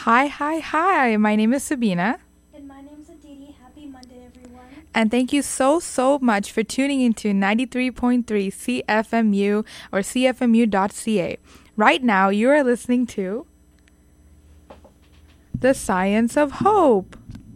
Hi. My name is Sabina. And my name's Aditi. Happy Monday, everyone. And thank you so much for tuning into 93.3 CFMU or CFMU.ca. Right now, you are listening to The Science of Hope.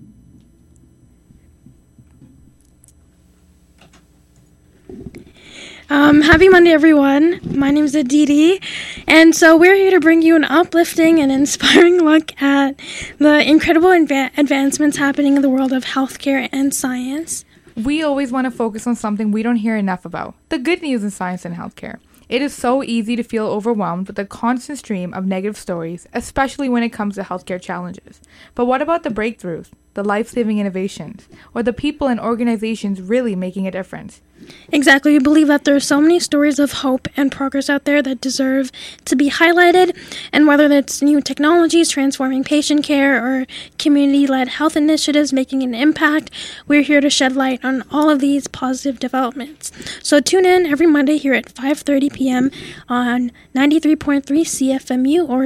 Happy Monday, everyone. My name's Aditi. And so we're here to bring you an uplifting and inspiring look at the incredible advancements happening in the world of healthcare and science. We always want to focus on something we don't hear enough about, the good news in science and healthcare. It is so easy to feel overwhelmed with the constant stream of negative stories, especially when it comes to healthcare challenges. But what about the breakthroughs, the life-saving innovations, or the people and organizations really making a difference? Exactly. We believe that there are so many stories of hope and progress out there that deserve to be highlighted. And whether that's new technologies transforming patient care or community-led health initiatives making an impact, we're here to shed light on all of these positive developments. So tune in every Monday here at 5:30 p.m. on 93.3 CFMU or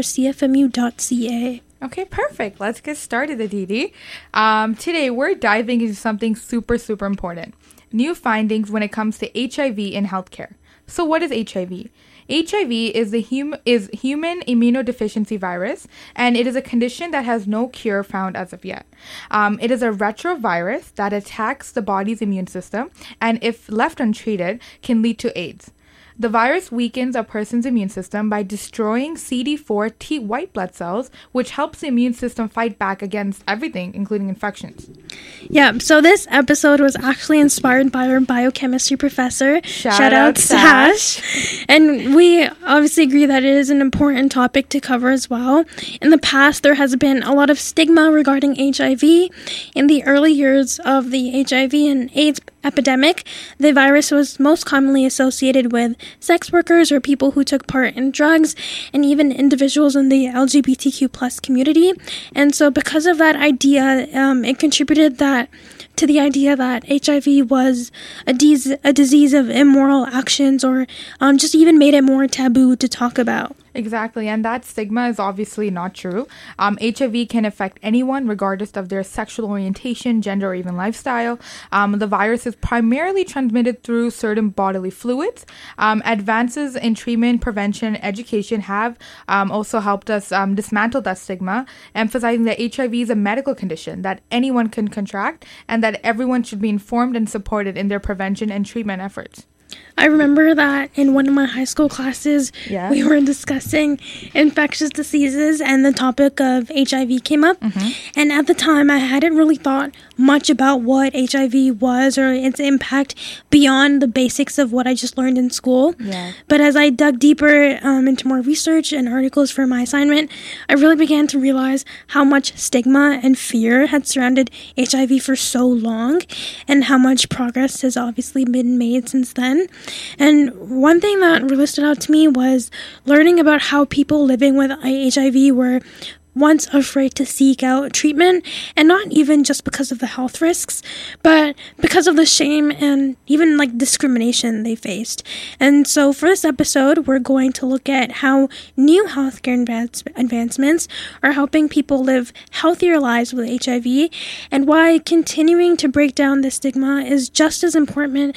CFMU.ca. Okay, perfect. Let's get started, Aditi. Today, we're diving into something super important. New findings when it comes to HIV in healthcare. So what is HIV? HIV is human immunodeficiency virus, and it is a condition that has no cure found as of yet. It is a retrovirus that attacks the body's immune system, and if left untreated, can lead to AIDS. The virus weakens a person's immune system by destroying CD4 T white blood cells, which helps the immune system fight back against everything, including infections. Yeah, so this episode was actually inspired by our biochemistry professor. Shout out Sash. And we obviously agree that it is an important topic to cover as well. In the past, there has been a lot of stigma regarding HIV. In the early years of the HIV and AIDS epidemic, the virus was most commonly associated with sex workers or people who took part in drugs, and even individuals in the LGBTQ plus community. And so because of that idea, it contributed to the idea that HIV was a disease of immoral actions, or just even made it more taboo to talk about. Exactly, and that stigma is obviously not true. HIV can affect anyone regardless of their sexual orientation, gender, or even lifestyle. The virus is primarily transmitted through certain bodily fluids. Advances in treatment, prevention, and education have also helped us dismantle that stigma, emphasizing that HIV is a medical condition that anyone can contract and that everyone should be informed and supported in their prevention and treatment efforts. I remember that in one of my high school classes, we were discussing infectious diseases and the topic of HIV came up. Mm-hmm. And at the time, I hadn't really thought much about what HIV was or its impact beyond the basics of what I just learned in school. Yeah. But as I dug deeper into more research and articles for my assignment, I really began to realize how much stigma and fear had surrounded HIV for so long, and how much progress has obviously been made since then. And one thing that really stood out to me was learning about how people living with HIV were once afraid to seek out treatment, and not even just because of the health risks, but because of the shame and even discrimination they faced. And so for this episode, we're going to look at how new healthcare advancements are helping people live healthier lives with HIV, and why continuing to break down the stigma is just as important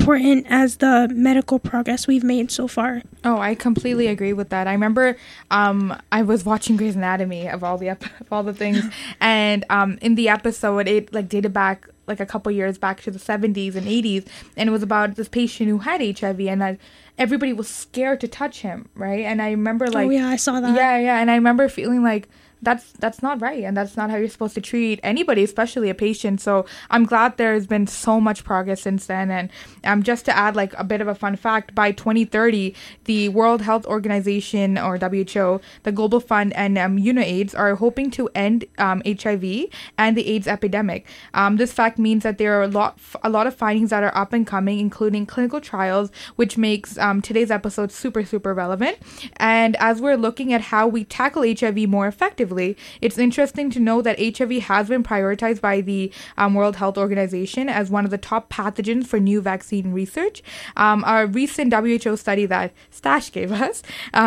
as the medical progress we've made so far. Oh, I completely agree with that. I remember I was watching Grey's Anatomy of all the things, and in the episode it dated back a couple years back to the 70s and 80s, and it was about this patient who had HIV, and everybody was scared to touch him, right? And I remember oh yeah, I saw that. Yeah, and I remember feeling like that's not right, and that's not how you're supposed to treat anybody, especially a patient. So I'm glad there's been so much progress since then. And just to add a bit of a fun fact, by 2030, the World Health Organization, or WHO, the Global Fund, and UNAIDS are hoping to end HIV and the AIDS epidemic. This fact means that there are a lot of findings that are up and coming, including clinical trials, which makes today's episode super relevant. And as we're looking at how we tackle HIV more effectively, positively. It's interesting to know that HIV has been prioritized by the World Health Organization as one of the top pathogens for new vaccine research. A recent WHO study that Stash gave us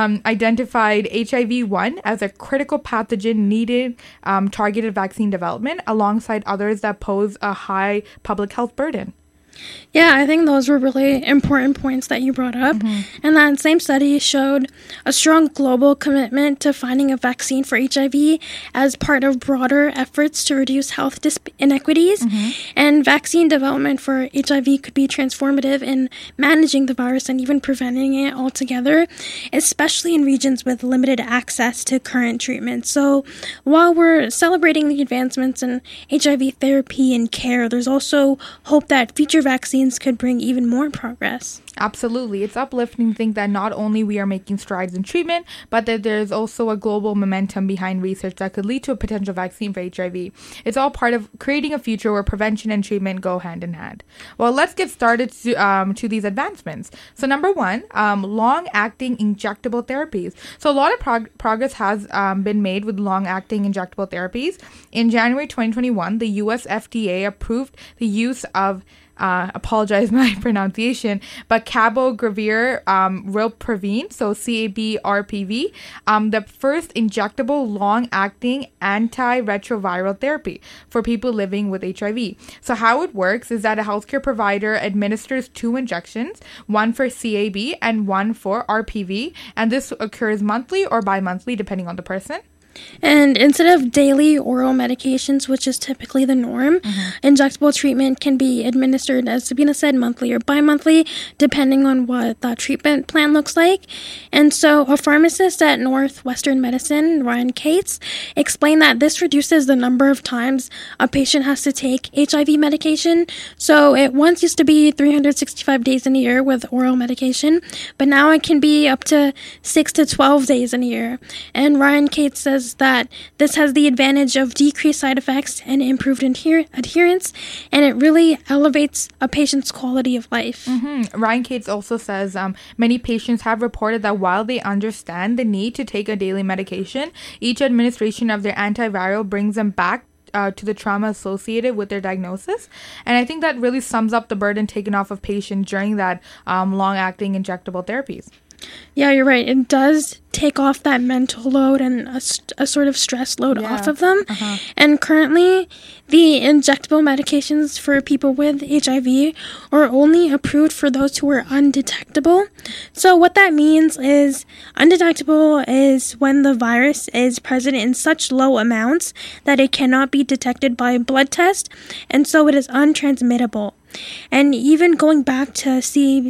identified HIV-1 as a critical pathogen needed targeted vaccine development alongside others that pose a high public health burden. Yeah, I think those were really important points that you brought up. And that same study showed a strong global commitment to finding a vaccine for HIV as part of broader efforts to reduce health inequities. And vaccine development for HIV could be transformative in managing the virus and even preventing it altogether, especially in regions with limited access to current treatments. So while we're celebrating the advancements in HIV therapy and care, there's also hope that future vaccines could bring even more progress. Absolutely. It's uplifting to think that not only we are making strides in treatment, but that there's also a global momentum behind research that could lead to a potential vaccine for HIV. It's all part of creating a future where prevention and treatment go hand in hand. Well, let's get started to these advancements. So number one, long-acting injectable therapies. So a lot of progress has been made with long-acting injectable therapies. In January 2021, the US FDA approved the use of apologize my pronunciation, but Cabotegravir rilpivirine, so CAB-RPV, the first injectable long-acting antiretroviral therapy for people living with HIV. So how it works is that a healthcare provider administers 2 injections, one for CAB and one for RPV, and this occurs monthly or bi-monthly depending on the person. And instead of daily oral medications, which is typically the norm, injectable treatment can be administered, as Sabina said, monthly or bi-monthly, depending on what that treatment plan looks like. And so a pharmacist at Northwestern Medicine, Ryan Cates, explained that this reduces the number of times a patient has to take HIV medication. So it once used to be 365 days in a year with oral medication, but now it can be up to 6 to 12 days in a year. And Ryan Cates says that this has the advantage of decreased side effects and improved adherence, and it really elevates a patient's quality of life. Ryan Cates also says many patients have reported that while they understand the need to take a daily medication, each administration of their antiviral brings them back to the trauma associated with their diagnosis. And I think that really sums up the burden taken off of patients during that long-acting injectable therapies. Yeah, you're right. It does take off that mental load and a sort of stress load off of them. And currently, the injectable medications for people with HIV are only approved for those who are undetectable. So what that means is undetectable is when the virus is present in such low amounts that it cannot be detected by a blood test, and so it is untransmittable. And even going back to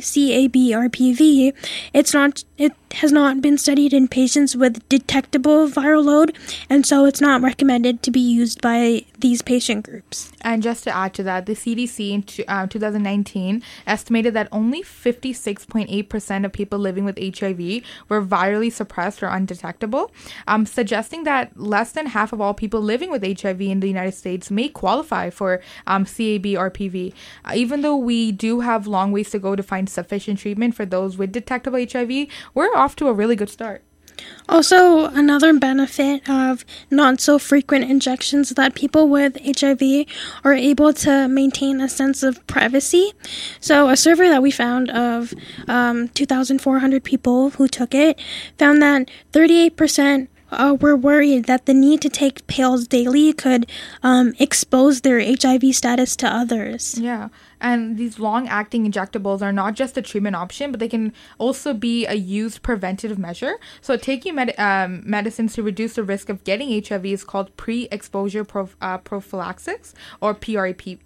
CAB-RPV, it has not been studied in patients with detectable viral load, and so it's not recommended to be used by these patient groups. And just to add to that, the CDC in 2019 estimated that only 56.8% of people living with HIV were virally suppressed or undetectable, suggesting that less than half of all people living with HIV in the United States may qualify for CAB-RPV. Even though we do have long ways to go to find sufficient treatment for those with detectable HIV, we're off to a really good start. Also, another benefit of not so frequent injections is that people with HIV are able to maintain a sense of privacy. So a survey that we found of 2,400 people who took it found that 38% were worried that the need to take pills daily could expose their HIV status to others. Yeah. And these long-acting injectables are not just a treatment option, but they can also be a used preventative measure. So taking medicines to reduce the risk of getting HIV is called pre-exposure prophylaxis, or PrEP.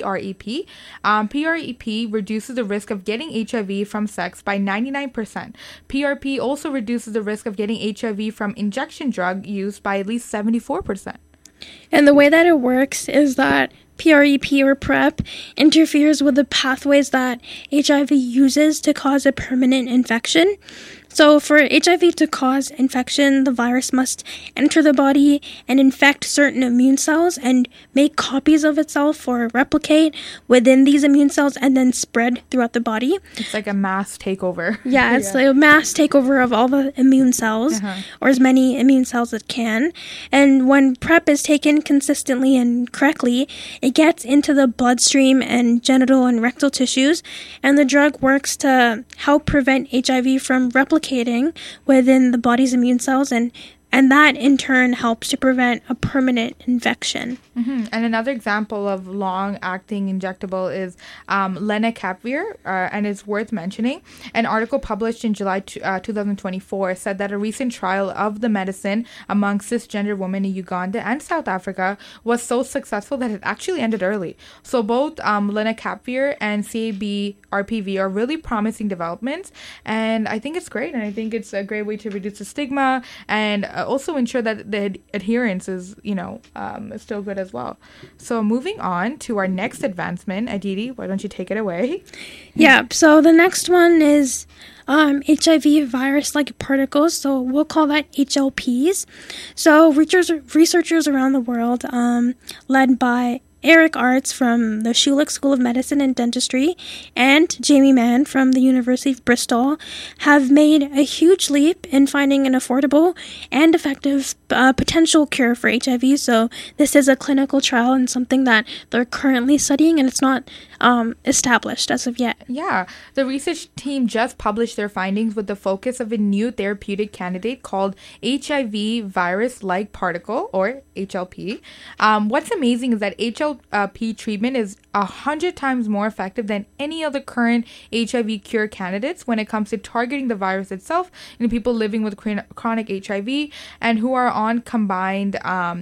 PrEP reduces the risk of getting HIV from sex by 99%. PrP also reduces the risk of getting HIV from injection drug use by at least 74%. And the way that it works is that PrEP or PrEP interferes with the pathways that HIV uses to cause a permanent infection. So for HIV to cause infection, the virus must enter the body and infect certain immune cells and make copies of itself or replicate within these immune cells and then spread throughout the body. It's like a mass takeover. Yeah, it's like a mass takeover of all the immune cells, or as many immune cells as it can. And when PrEP is taken consistently and correctly, it gets into the bloodstream and genital and rectal tissues, and the drug works to help prevent HIV from replicating within the body's immune cells, and that in turn helps to prevent a permanent infection. And another example of long-acting injectable is lenacapavir, and it's worth mentioning. An article published in July 2024 said that a recent trial of the medicine among cisgender women in Uganda and South Africa was so successful that it actually ended early. So both lenacapavir and CAB-RPV are really promising developments, and I think it's great, and I think it's a great way to reduce the stigma and also ensure that the adherence is, still good as well. So moving on to our next advancement, Aditi, why don't you take it away? Yeah, so the next one is HIV virus-like particles, so we'll call that HLPs. So researchers around the world, led by Eric Artz from the Schulich School of Medicine and Dentistry and Jamie Mann from the University of Bristol, have made a huge leap in finding an affordable and effective potential cure for HIV. So this is a clinical trial and something that they're currently studying, and it's not established as of yet. Yeah, the research team just published their findings with the focus of a new therapeutic candidate called HIV virus-like particle, or HLP. What's amazing is that HLP treatment is 100 times more effective than any other current HIV cure candidates when it comes to targeting the virus itself in people living with chronic HIV and who are on combined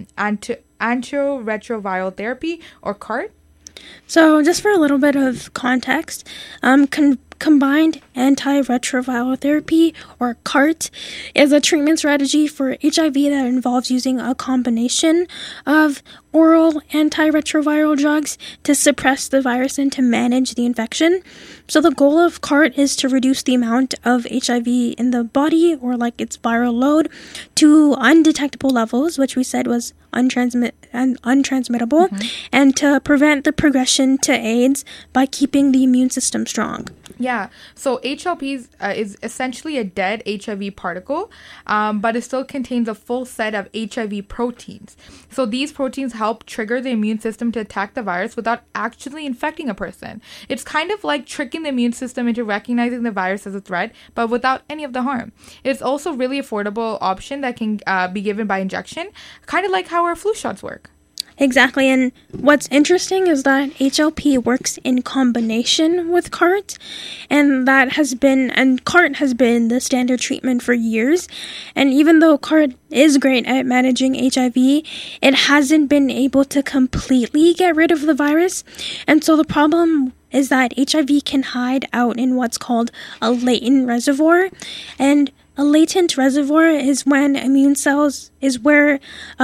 antiretroviral therapy, or CART. So just for a little bit of context, combined antiretroviral therapy, or CART, is a treatment strategy for HIV that involves using a combination of oral antiretroviral drugs to suppress the virus and to manage the infection. So the goal of CART is to reduce the amount of HIV in the body, or like its viral load, to undetectable levels, which we said was untransmittable, and to prevent the progression to AIDS by keeping the immune system strong. Yeah, so HLP is essentially a dead HIV particle, but it still contains a full set of HIV proteins. So these proteins help trigger the immune system to attack the virus without actually infecting a person. It's kind of like tricking the immune system into recognizing the virus as a threat, but without any of the harm. It's also a really affordable option that can be given by injection, kind of like how our flu shots work. Exactly, and what's interesting is that HLP works in combination with CART, and CART has been the standard treatment for years. And even though CART is great at managing HIV, it hasn't been able to completely get rid of the virus. And so the problem is that HIV can hide out in what's called a latent reservoir, and a latent reservoir is when immune cells where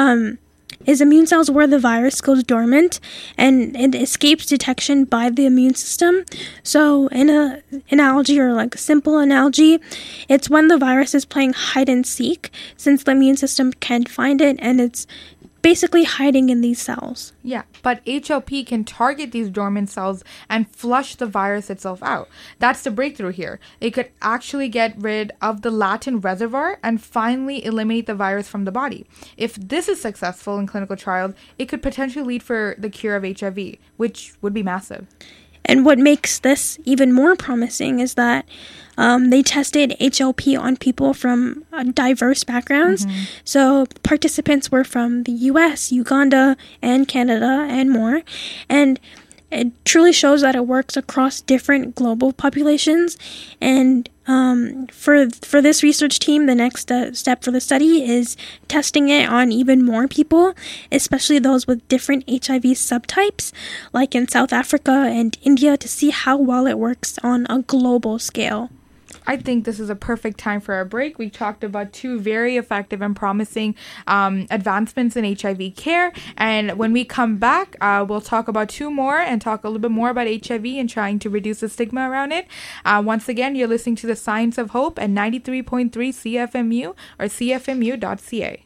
the virus goes dormant and it escapes detection by the immune system. So in an analogy, or like a simple analogy, it's when the virus is playing hide and seek, since the immune system can't find it, and it's basically hiding in these cells. Yeah, but HLP can target these dormant cells and flush the virus itself out. That's the breakthrough here. It could actually get rid of the latent reservoir and finally eliminate the virus from the body. If this is successful in clinical trials, it could potentially lead for the cure of HIV, which would be massive. And what makes this even more promising is that they tested HLP on people from diverse backgrounds. So participants were from the US, Uganda, and Canada, and more. And it truly shows that it works across different global populations. And for this research team, the next step for the study is testing it on even more people, especially those with different HIV subtypes, like in South Africa and India, to see how well it works on a global scale. I think this is a perfect time for a break. We talked about two very effective and promising advancements in HIV care. And when we come back, we'll talk about two more and talk a little bit more about HIV and trying to reduce the stigma around it. Once again, you're listening to The Science of Hope at 93.3 CFMU or cfmu.ca.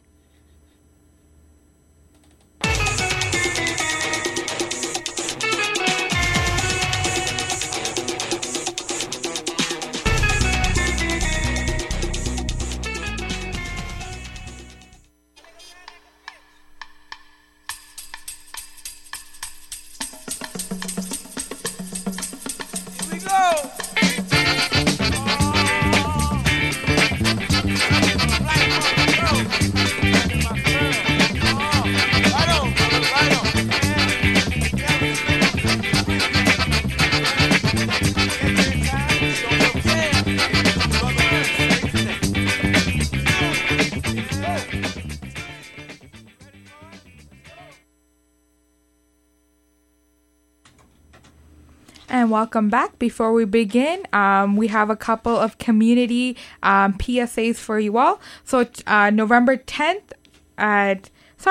And welcome back. Before we begin, we have a couple of community PSAs for you all. So November 12th at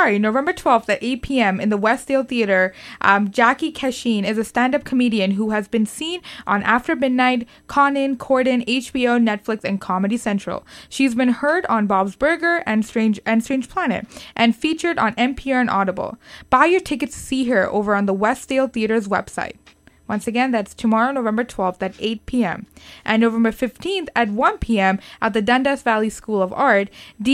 8 p.m. in the Westdale Theater, Jackie Kashin is a stand-up comedian who has been seen on After Midnight, Conan, Corden, HBO, Netflix, and Comedy Central. She's been heard on Bob's Burger and Strange Planet, and featured on NPR and Audible. Buy your tickets to see her over on the Westdale Theater's website. Once again, that's tomorrow, November 12th at 8 p.m. And November 15th at 1 p.m. at the Dundas Valley School of Art,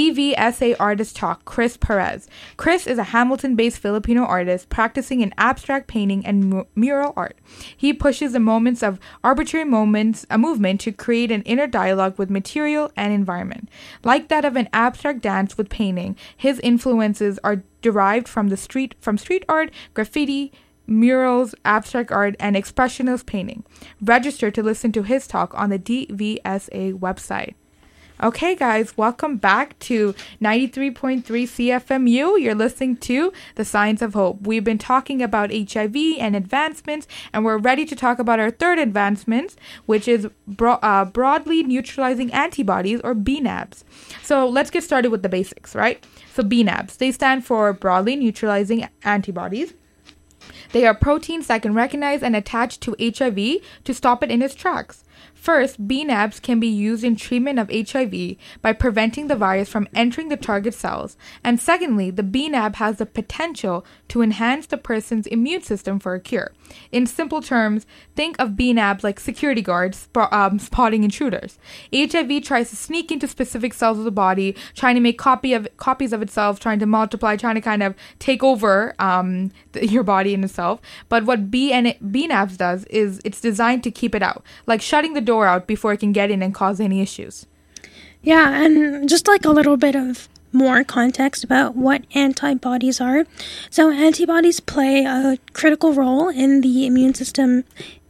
DVSA Artist Talk, Chris Perez. Chris is a Hamilton-based Filipino artist practicing in abstract painting and mural art. He pushes the moments of arbitrary movement to create an inner dialogue with material and environment. Like that of an abstract dance with painting, his influences are derived from street art, graffiti, murals, abstract art, and expressionist painting. Register to listen to his talk on the DVSA website. Okay, guys, welcome back to 93.3 CFMU. You're listening to The Science of Hope. We've been talking about HIV and advancements, and we're ready to talk about our third advancement, which is broadly neutralizing antibodies, or BNABs. So let's get started with the basics, right? So BNABs, they stand for broadly neutralizing antibodies. They are proteins that can recognize and attach to HIV to stop it in its tracks. First, BNAbs can be used in treatment of HIV by preventing the virus from entering the target cells. And secondly, the BNAb has the potential to enhance the person's immune system for a cure. In simple terms, think of BNAbs like security guards spotting intruders. HIV tries to sneak into specific cells of the body, trying to make copies of itself, trying to multiply, trying to kind of take over your body in itself. But what BNAbs does is it's designed to keep it out, like shutting the door out before it can get in and cause any issues. Yeah, and just like a little bit of more context about what antibodies are. So antibodies play a critical role in the immune system's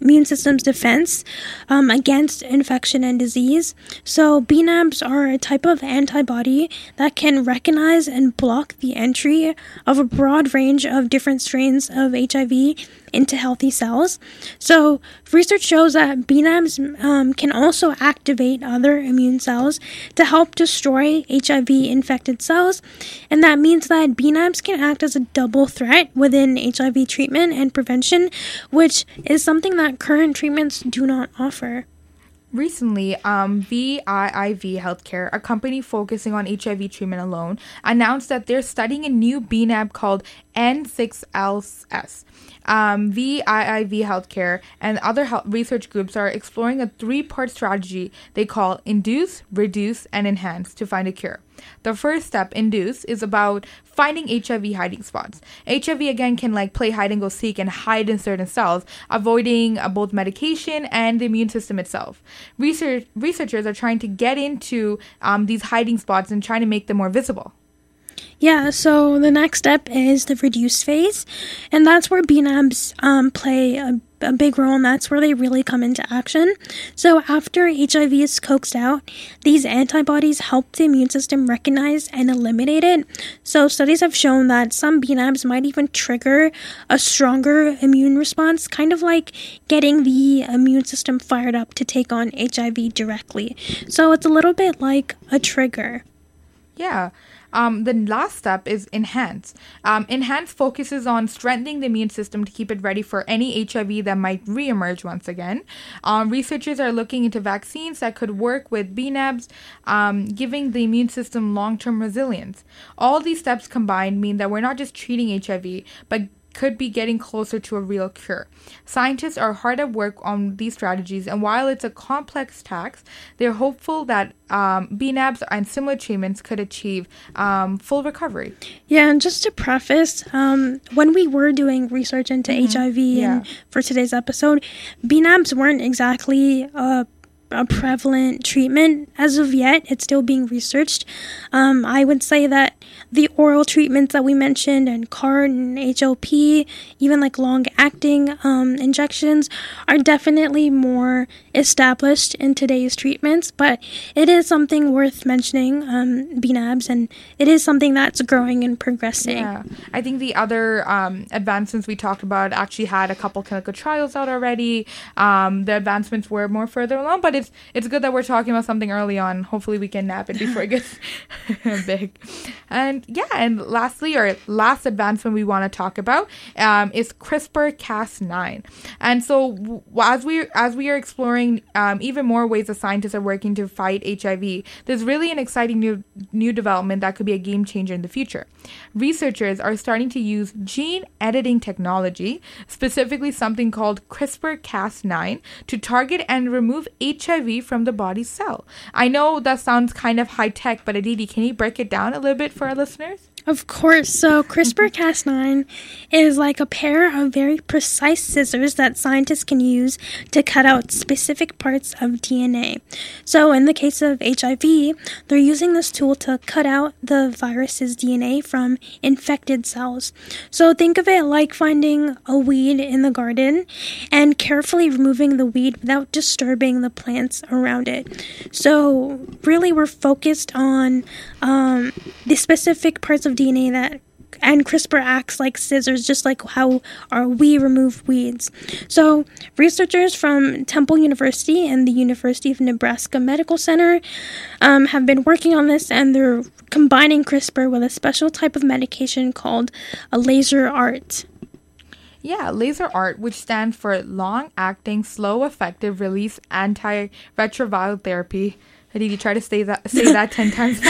defense against infection and disease. So BNAbs are a type of antibody that can recognize and block the entry of a broad range of different strains of HIV into healthy cells. So research shows that BNAbs can also activate other immune cells to help destroy HIV-infected cells, and that means that BNAbs can act as a double threat within HIV treatment and prevention, which is something that current treatments do not offer. Recently, VIIV Healthcare, a company focusing on HIV treatment alone, announced that they're studying a new BNAb called N6LS. VIIV Healthcare and other research groups are exploring a three-part strategy they call induce, reduce, and enhance to find a cure. The first step, induce, is about finding HIV hiding spots. HIV, again, can play hide and go seek and hide in certain cells, avoiding both medication and the immune system itself. Researchers are trying to get into these hiding spots and trying to make them more visible. Yeah, so the next step is the reduced phase, and that's where BNABs play a big role, and that's where they really come into action. So after HIV is coaxed out, these antibodies help the immune system recognize and eliminate it. So studies have shown that some BNABs might even trigger a stronger immune response, kind of like getting the immune system fired up to take on HIV directly. So it's a little bit like a trigger. Yeah. The last step is Enhance. Enhance focuses on strengthening the immune system to keep it ready for any HIV that might reemerge once again. Researchers are looking into vaccines that could work with BNABs, giving the immune system long-term resilience. All these steps combined mean that we're not just treating HIV, but could be getting closer to a real cure. Scientists are hard at work on these strategies, and while it's a complex task, they're hopeful that BNABs and similar treatments could achieve full recovery. Yeah, and just to preface, when we were doing research into HIV and for today's episode, BNABs weren't exactly a prevalent treatment as of yet. It's still being researched. I would say that the oral treatments that we mentioned, and CART and HLP, even like long-acting injections, are definitely more established in today's treatments, but it is something worth mentioning, BNABs, and it is something that's growing and progressing. Yeah, I think the other advancements we talked about actually had a couple clinical trials out already. The advancements were more further along, but it's good that we're talking about something early on. Hopefully we can nab it before it gets big. And lastly, our last advancement we want to talk about is CRISPR-Cas9. And so as we are exploring even more ways that scientists are working to fight HIV, there's really an exciting new development that could be a game changer in the future. Researchers are starting to use gene editing technology, specifically something called CRISPR-Cas9, to target and remove HIV from the body's cell. I know that sounds kind of high tech, but Aditi, can you break it down a little bit for our listeners? Of course. So CRISPR-Cas9 is like a pair of very precise scissors that scientists can use to cut out specific parts of DNA. So in the case of HIV, they're using this tool to cut out the virus's DNA from infected cells. So think of it like finding a weed in the garden and carefully removing the weed without disturbing the plants around it. So really we're focused on the specific parts of DNA and CRISPR acts like scissors, just like how we remove weeds. So researchers from Temple University and the University of Nebraska Medical Center have been working on this, and they're combining CRISPR with a special type of medication called a laser ART. Yeah, laser ART, which stands for long-acting, slow, effective release antiretroviral therapy. Aditi, try to say that 10 times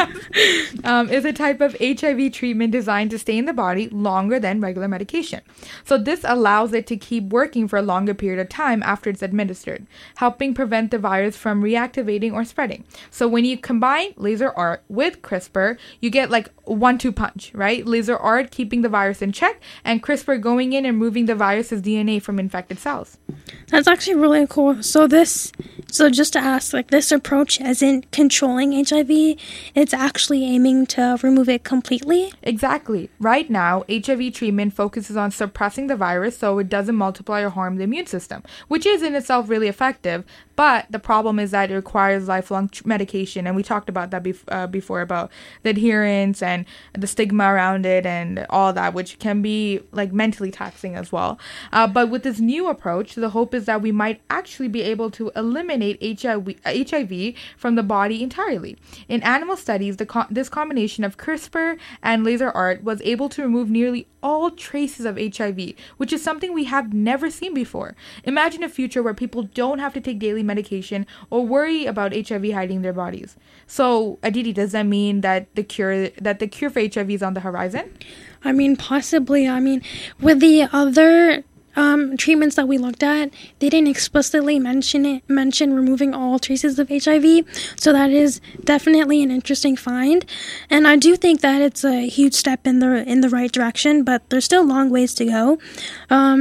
is a type of HIV treatment designed to stay in the body longer than regular medication. So this allows it to keep working for a longer period of time after it's administered, helping prevent the virus from reactivating or spreading. So when you combine laser ART with CRISPR, you get like 1-2 punch, right? Laser ART keeping the virus in check, and CRISPR going in and removing the virus's DNA from infected cells. That's actually really cool. So just to ask, like, this approach isn't controlling HIV, it's actually aiming to remove it completely? Exactly. Right now, HIV treatment focuses on suppressing the virus so it doesn't multiply or harm the immune system, which is in itself really effective. But the problem is that it requires lifelong medication, and we talked about that before, about the adherence and the stigma around it and all that, which can be like mentally taxing as well. But with this new approach, the hope is that we might actually be able to eliminate HIV from the body entirely. In animal studies, this combination of CRISPR and laser ART was able to remove nearly all traces of HIV, which is something we have never seen before. Imagine a future where people don't have to take daily medication or worry about HIV hiding their bodies. So, Aditi, does that mean that the cure for HIV is on the horizon? I mean, possibly. I mean, with the other treatments that we looked at, they didn't explicitly mention removing all traces of HIV, so that is definitely an interesting find, and I do think that it's a huge step in the right direction, but there's still long ways to go.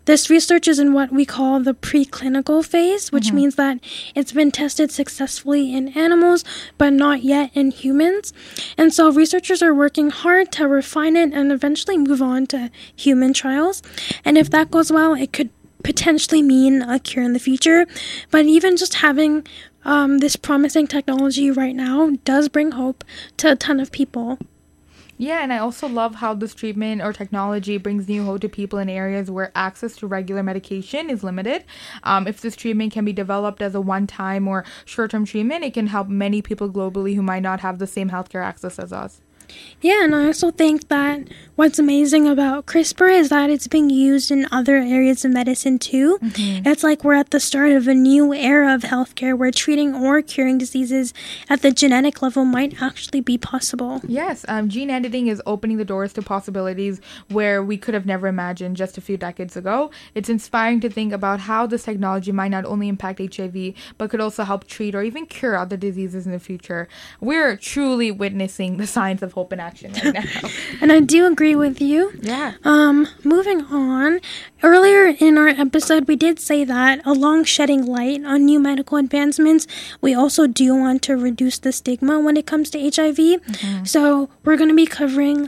This research is in what we call the preclinical phase, which means that it's been tested successfully in animals, but not yet in humans. And so researchers are working hard to refine it and eventually move on to human trials. And if that goes well, it could potentially mean a cure in the future. But even just having this promising technology right now does bring hope to a ton of people. Yeah, and I also love how this treatment or technology brings new hope to people in areas where access to regular medication is limited. If this treatment can be developed as a one-time or short-term treatment, it can help many people globally who might not have the same healthcare access as us. Yeah, and I also think that what's amazing about CRISPR is that it's being used in other areas of medicine too. It's like we're at the start of a new era of healthcare where treating or curing diseases at the genetic level might actually be possible. Yes, gene editing is opening the doors to possibilities where we could have never imagined just a few decades ago. It's inspiring to think about how this technology might not only impact HIV, but could also help treat or even cure other diseases in the future. We're truly witnessing the signs of hope in action right now. And I do agree with you. Yeah. Moving on. Earlier in our episode, we did say that along shedding light on new medical advancements, we also do want to reduce the stigma when it comes to HIV. So we're going to be covering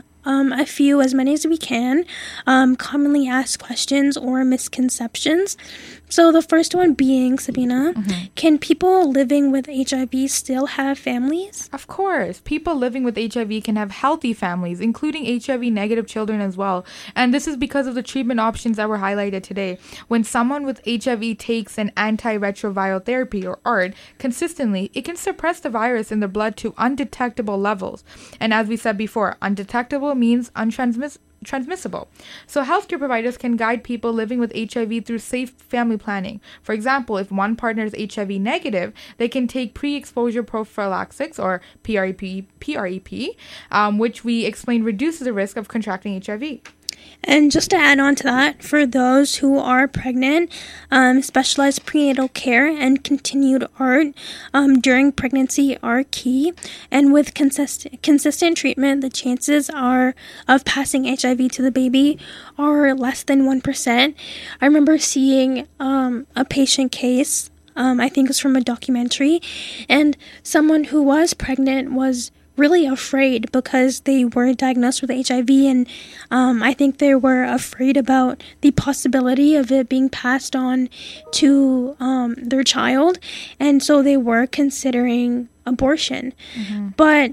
as many as we can, commonly asked questions or misconceptions. So the first one being, Sabina, can people living with HIV still have families? Of course. People living with HIV can have healthy families, including HIV-negative children as well. And this is because of the treatment options that were highlighted today. When someone with HIV takes an antiretroviral therapy, or ART, consistently, it can suppress the virus in the blood to undetectable levels. And as we said before, undetectable means transmissible. So healthcare providers can guide people living with HIV through safe family planning. For example, if one partner is HIV negative, they can take pre-exposure prophylaxis, or PrEP, which we explained reduces the risk of contracting HIV. And just to add on to that, for those who are pregnant, specialized prenatal care and continued ART during pregnancy are key. And with consistent treatment, the chances of passing HIV to the baby are less than 1%. I remember seeing a patient case, I think it was from a documentary, and someone who was pregnant was really afraid because they were diagnosed with HIV, and I think they were afraid about the possibility of it being passed on to their child, and so they were considering abortion. But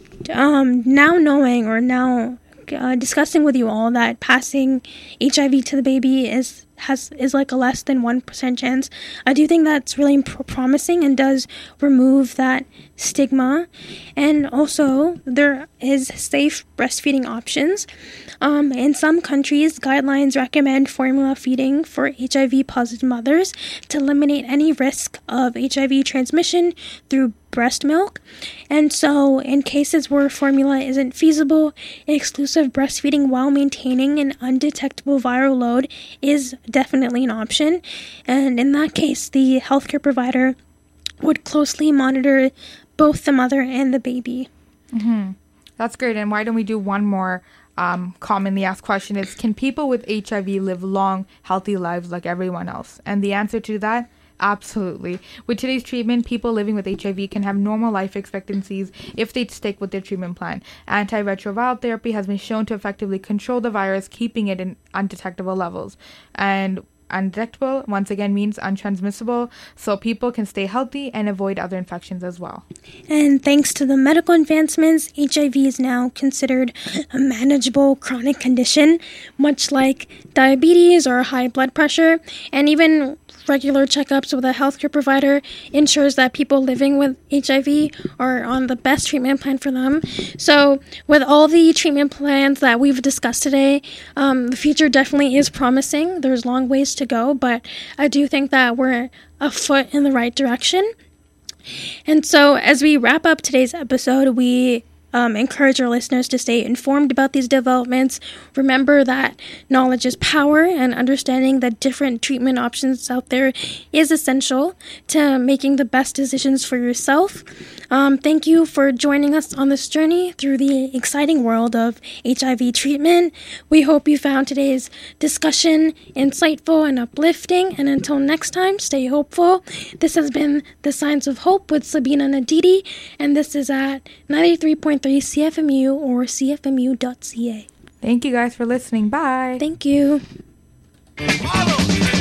now knowing, or now discussing with you all, that passing HIV to the baby is like a less than 1% chance, I do think that's really promising and does remove that stigma. And also, there is safe breastfeeding options. In some countries, guidelines recommend formula feeding for HIV positive mothers to eliminate any risk of HIV transmission through breast milk. And so in cases where formula isn't feasible, exclusive breastfeeding while maintaining an undetectable viral load is definitely an option. And in that case, the healthcare provider would closely monitor both the mother and the baby. That's great. And why don't we do one more commonly asked question is, can people with HIV live long, healthy lives like everyone else? And the answer to that, absolutely. With today's treatment, people living with HIV can have normal life expectancies if they stick with their treatment plan. Antiretroviral therapy has been shown to effectively control the virus, keeping it in undetectable levels. And undetectable, once again, means untransmissible, so people can stay healthy and avoid other infections as well. And thanks to the medical advancements, HIV is now considered a manageable chronic condition, much like diabetes or high blood pressure, and even regular checkups with a healthcare provider ensures that people living with HIV are on the best treatment plan for them. So with all the treatment plans that we've discussed today, the future definitely is promising. There's long ways to go, but I do think that we're a foot in the right direction. And so as we wrap up today's episode, we encourage our listeners to stay informed about these developments. Remember that knowledge is power, and understanding the different treatment options out there is essential to making the best decisions for yourself. Thank you for joining us on this journey through the exciting world of HIV treatment. We hope you found today's discussion insightful and uplifting. And until next time, stay hopeful. This has been The Science of Hope with Sabina Nadidi, and this is at 93.3 CFMU or cfmu.ca. Thank you guys for listening. Bye. Thank you. Follow.